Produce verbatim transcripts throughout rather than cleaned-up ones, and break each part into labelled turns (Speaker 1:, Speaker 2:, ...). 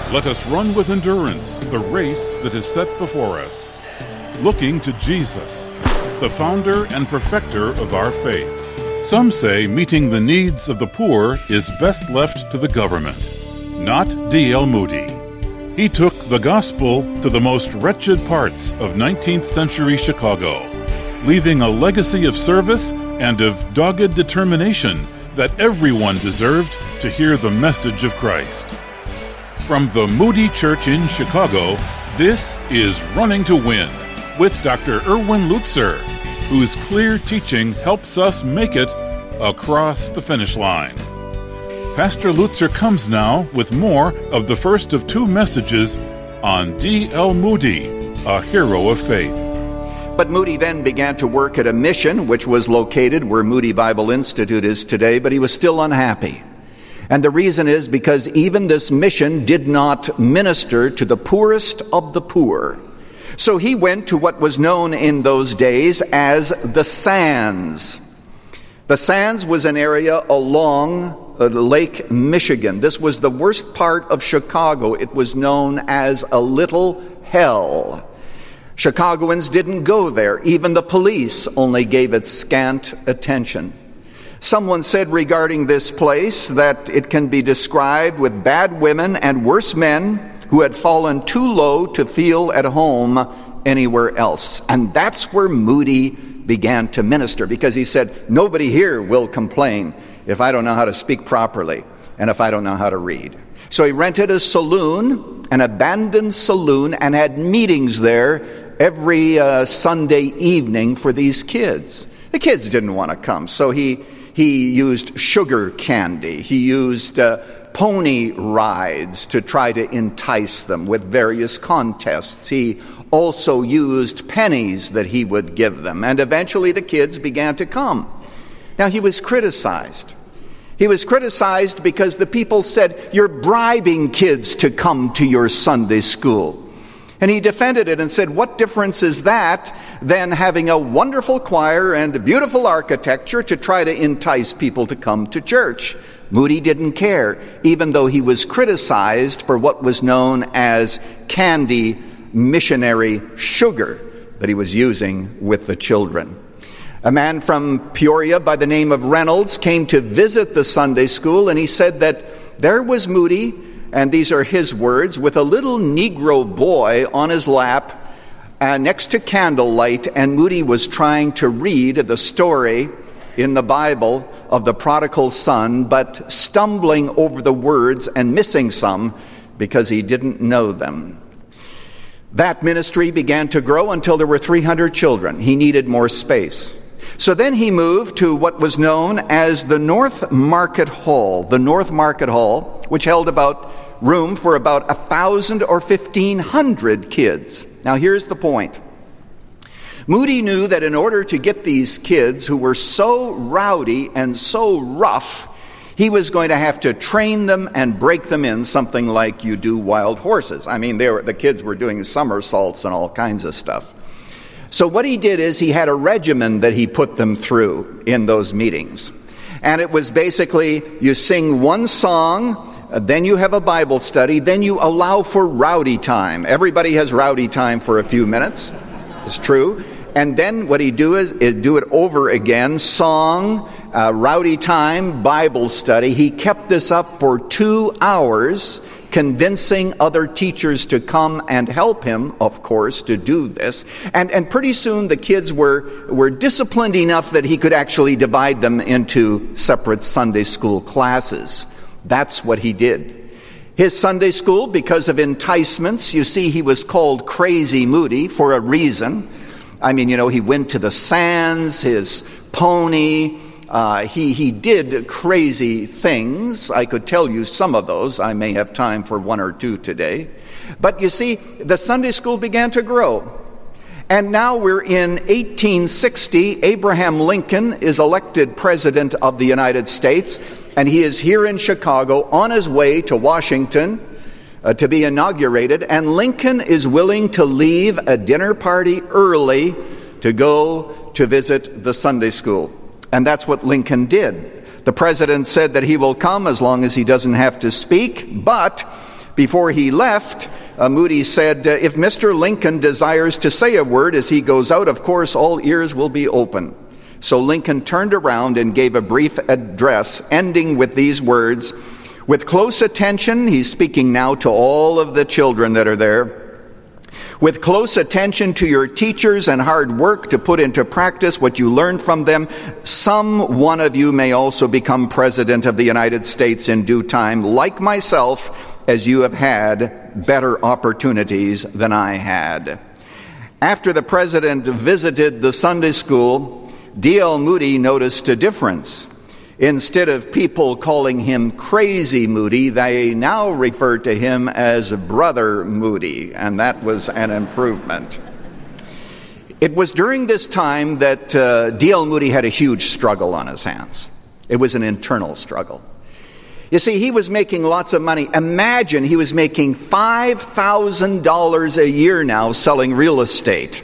Speaker 1: Let us run with endurance the race that is set before us, looking to Jesus, the founder and perfecter of our faith. Some say meeting the needs of the poor is best left to the government. Not D L Moody. He took the gospel to the most wretched parts of nineteenth century Chicago, leaving a legacy of service and of dogged determination that everyone deserved to hear the message of Christ. From the Moody Church in Chicago, this is Running to Win with Doctor Erwin Lutzer, whose clear teaching helps us make it across the finish line. Pastor Lutzer comes now with more of the first of two messages on D L Moody, a hero of faith.
Speaker 2: But Moody then began to work at a mission which was located where Moody Bible Institute is today, but he was still unhappy. And the reason is because even this mission did not minister to the poorest of the poor. So he went to what was known in those days as the Sands. The Sands was an area along uh, Lake Michigan. This was the worst part of Chicago. It was known as a little hell. Chicagoans didn't go there. Even the police only gave it scant attention. Someone said regarding this place that it can be described with bad women and worse men who had fallen too low to feel at home anywhere else. And that's where Moody began to minister, because he said, nobody here will complain if I don't know how to speak properly and if I don't know how to read. So he rented a saloon, an abandoned saloon, and had meetings there every uh, Sunday evening for these kids. The kids didn't want to come, so he He used sugar candy. He used uh, pony rides to try to entice them with various contests. He also used pennies that he would give them. And eventually the kids began to come. Now he was criticized. He was criticized because the people said, you're bribing kids to come to your Sunday school. And he defended it and said, what difference is that than having a wonderful choir and beautiful architecture to try to entice people to come to church? Moody didn't care, even though he was criticized for what was known as candy missionary sugar that he was using with the children. A man from Peoria by the name of Reynolds came to visit the Sunday school, and he said that there was Moody, and these are his words, with a little Negro boy on his lap uh, next to candlelight, and Moody was trying to read the story in the Bible of the prodigal son, but stumbling over the words and missing some because he didn't know them. That ministry began to grow until there were three hundred children. He needed more space. So then he moved to what was known as the North Market Hall, the North Market Hall, which held about room for about a thousand or fifteen hundred kids. Now here's the point. Moody knew that in order to get these kids who were so rowdy and so rough, he was going to have to train them and break them in something like you do wild horses. I mean, they were, the kids were doing somersaults and all kinds of stuff. So what he did is he had a regimen that he put them through in those meetings. And it was basically, you sing one song, then you have a Bible study, then you allow for rowdy time. Everybody has rowdy time for a few minutes. It's true. And then what he do is, is do it over again, song, uh, rowdy time, Bible study. He kept this up for two hours, convincing other teachers to come and help him, of course, to do this. And and pretty soon the kids were, were disciplined enough that he could actually divide them into separate Sunday school classes. That's what he did. His Sunday school, because of enticements, you see, he was called Crazy Moody for a reason. I mean, you know, he went to the Sands, his pony. Uh, he, he did crazy things. I could tell you some of those. I may have time for one or two today. But you see, the Sunday school began to grow. And now we're in eighteen sixty. Abraham Lincoln is elected president of the United States, and he is here in Chicago on his way to Washington uh, to be inaugurated. And Lincoln is willing to leave a dinner party early to go to visit the Sunday school. And that's what Lincoln did. The president said that he will come as long as he doesn't have to speak, but before he left, uh, Moody said, uh, if Mister Lincoln desires to say a word as he goes out, of course all ears will be open. So Lincoln turned around and gave a brief address, ending with these words, with close attention, he's speaking now to all of the children that are there, with close attention to your teachers and hard work to put into practice what you learned from them, some one of you may also become President of the United States in due time, like myself, as you have had better opportunities than I had. After the President visited the Sunday school, D L Moody noticed a difference. Instead of people calling him Crazy Moody, they now refer to him as Brother Moody, and that was an improvement. It was during this time that uh, D L Moody had a huge struggle on his hands. It was an internal struggle. You see, he was making lots of money. Imagine he was making five thousand dollars a year now selling real estate.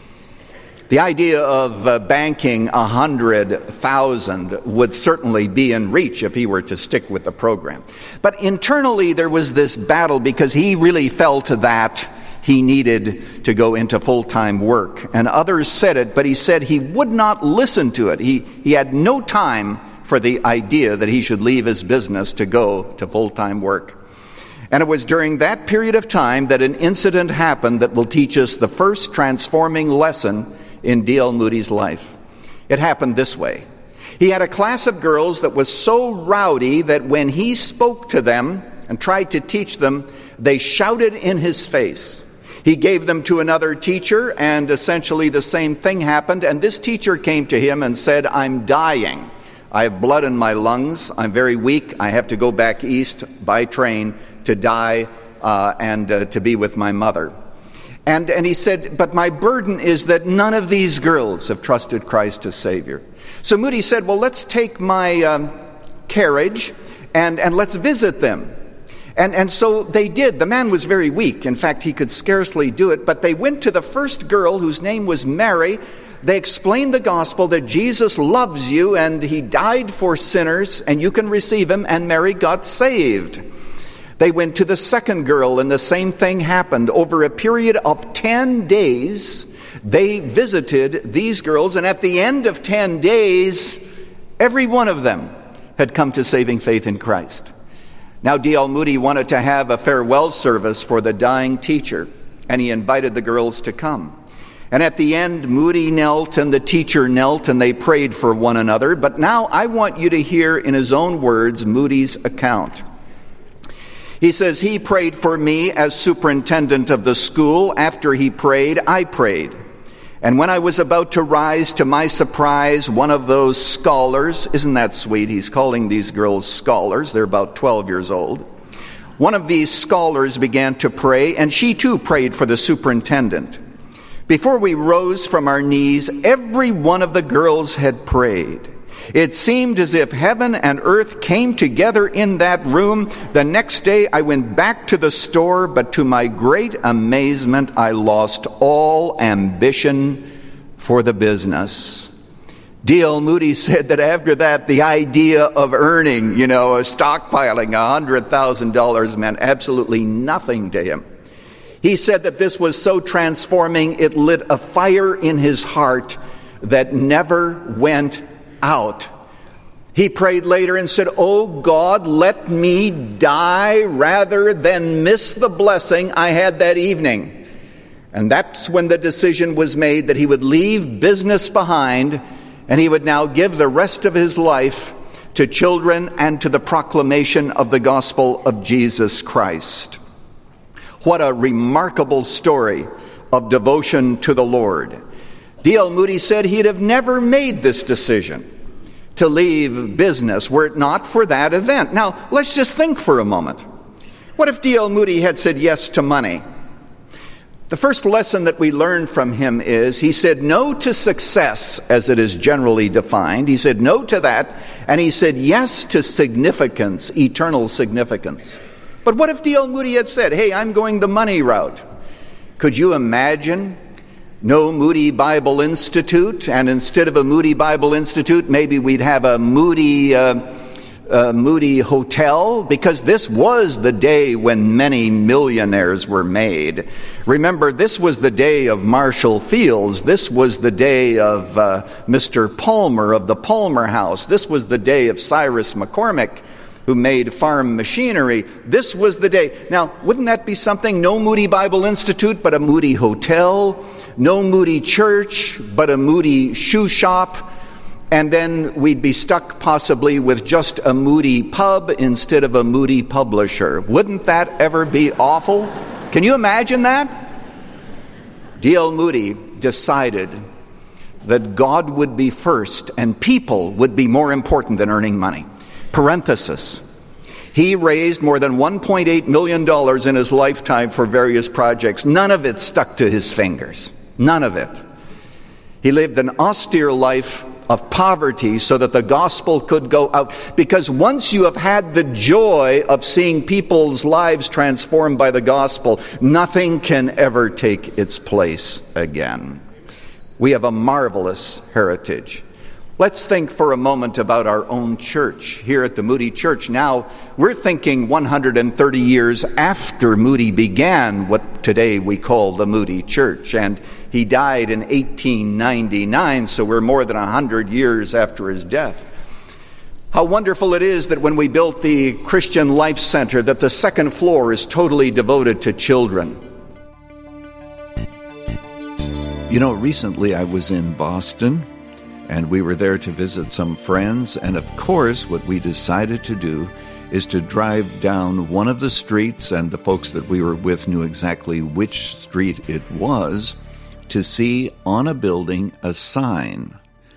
Speaker 2: The idea of uh, banking one hundred thousand dollars would certainly be in reach if he were to stick with the program. But internally there was this battle because he really felt that he needed to go into full-time work. And others said it, but he said he would not listen to it. He, he had no time for the idea that he should leave his business to go to full-time work. And it was during that period of time that an incident happened that will teach us the first transforming lesson in D L Moody's life. It happened this way. He had a class of girls that was so rowdy that when he spoke to them and tried to teach them, they shouted in his face. He gave them to another teacher, and essentially the same thing happened, and this teacher came to him and said, I'm dying. I have blood in my lungs. I'm very weak. I have to go back east by train to die uh, and uh, to be with my mother. And, and he said, but my burden is that none of these girls have trusted Christ as Savior. So Moody said, well, let's take my um, carriage and, and let's visit them. And, and so they did. The man was very weak. In fact, he could scarcely do it. But they went to the first girl, whose name was Mary. They explained the gospel that Jesus loves you and he died for sinners and you can receive him. And Mary got saved. They went to the second girl, and the same thing happened. Over a period of ten days, they visited these girls, and at the end of ten days, every one of them had come to saving faith in Christ. Now, D L Moody wanted to have a farewell service for the dying teacher, and he invited the girls to come. And at the end, Moody knelt, and the teacher knelt, and they prayed for one another. But now I want you to hear in his own words Moody's account. He says, he prayed for me as superintendent of the school. After he prayed, I prayed. And when I was about to rise, to my surprise, one of those scholars, isn't that sweet? He's calling these girls scholars. They're about twelve years old. One of these scholars began to pray, and she too prayed for the superintendent. Before we rose from our knees, every one of the girls had prayed. It seemed as if heaven and earth came together in that room. The next day I went back to the store, but to my great amazement, I lost all ambition for the business. D L Moody said that after that, the idea of earning, you know, stockpiling one hundred thousand dollars meant absolutely nothing to him. He said that this was so transforming, it lit a fire in his heart that never went out. He prayed later and said, oh God, let me die rather than miss the blessing I had that evening. And that's when the decision was made that he would leave business behind and he would now give the rest of his life to children and to the proclamation of the gospel of Jesus Christ. What a remarkable story of devotion to the Lord. D L Moody said he'd have never made this decision to leave business were it not for that event. Now, let's just think for a moment. What if D L Moody had said yes to money? The first lesson that we learn from him is he said no to success as it is generally defined. He said no to that, and he said yes to significance, eternal significance. But what if D L Moody had said, hey, I'm going the money route? Could you imagine no Moody Bible Institute, and instead of a Moody Bible Institute, maybe we'd have a Moody uh, uh, Moody Hotel, because this was the day when many millionaires were made. Remember, this was the day of Marshall Fields. This was the day of uh, Mister Palmer of the Palmer House. This was the day of Cyrus McCormick, who made farm machinery. This was the day. Now, wouldn't that be something? No Moody Bible Institute, but a Moody Hotel. No Moody Church, but a Moody shoe shop. And then we'd be stuck possibly with just a Moody pub instead of a Moody publisher. Wouldn't that ever be awful? Can you imagine that? D L Moody decided that God would be first and people would be more important than earning money. Parenthesis. He raised more than one point eight million dollars in his lifetime for various projects. None of it stuck to his fingers. None of it. He lived an austere life of poverty so that the gospel could go out. Because once you have had the joy of seeing people's lives transformed by the gospel, nothing can ever take its place again. We have a marvelous heritage. Let's think for a moment about our own church here at the Moody Church. Now, we're thinking one hundred thirty years after Moody began what today we call the Moody Church. And he died in eighteen ninety-nine, so we're more than one hundred years after his death. How wonderful it is that when we built the Christian Life Center, that the second floor is totally devoted to children.
Speaker 3: You know, recently I was in Boston, and we were there to visit some friends, and of course what we decided to do is to drive down one of the streets, and the folks that we were with knew exactly which street it was, to see on a building a sign.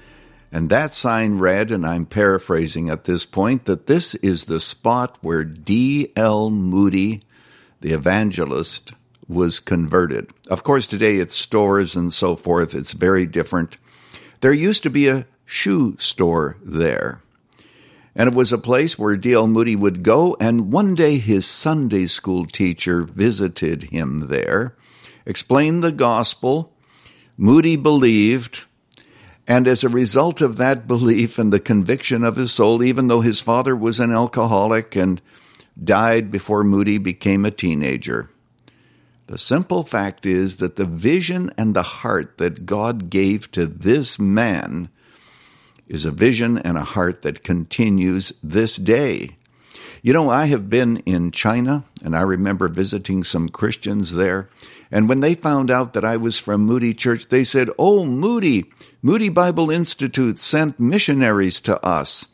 Speaker 3: And that sign read, and I'm paraphrasing at this point, that this is the spot where D L Moody, the evangelist, was converted. Of course, today it's stores and so forth. It's very different. There used to be a shoe store there, and it was a place where D L Moody would go, and one day his Sunday school teacher visited him there, explained the gospel. Moody believed, and as a result of that belief and the conviction of his soul, even though his father was an alcoholic and died before Moody became a teenager, the simple fact is that the vision and the heart that God gave to this man is a vision and a heart that continues this day. You know, I have been in China, and I remember visiting some Christians there, and when they found out that I was from Moody Church, they said, "Oh, Moody, Moody Bible Institute sent missionaries to us."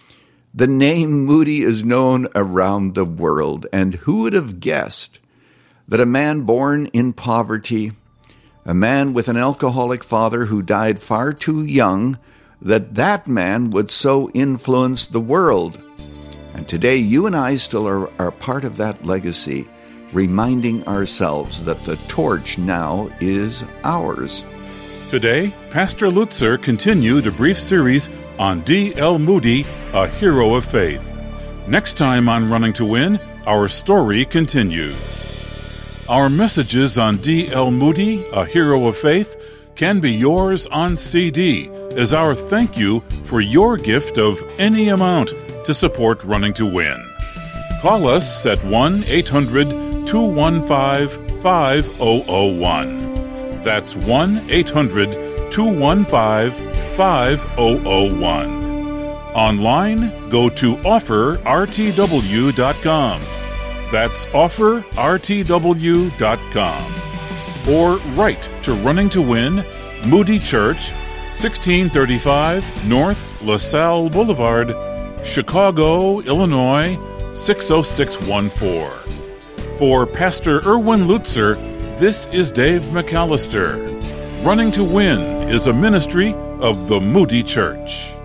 Speaker 3: The name Moody is known around the world, and who would have guessed that a man born in poverty, a man with an alcoholic father who died far too young, that that man would so influence the world. And today you and I still are, are part of that legacy, reminding ourselves that the torch now is ours.
Speaker 1: Today, Pastor Lutzer continued a brief series on D L Moody, a hero of faith. Next time on Running to Win, our story continues. Our messages on D L Moody, a hero of faith, can be yours on C D as our thank you for your gift of any amount to support Running to Win. Call us at one eight hundred two one five five zero zero one. That's one eight hundred two one five five zero zero one. Online, go to offer r t w dot com. That's offer r t w dot com. Or write to Running to Win, Moody Church, sixteen thirty-five North LaSalle Boulevard, Chicago, Illinois, six oh six one four. For Pastor Erwin Lutzer, this is Dave McAllister. Running to Win is a ministry of the Moody Church.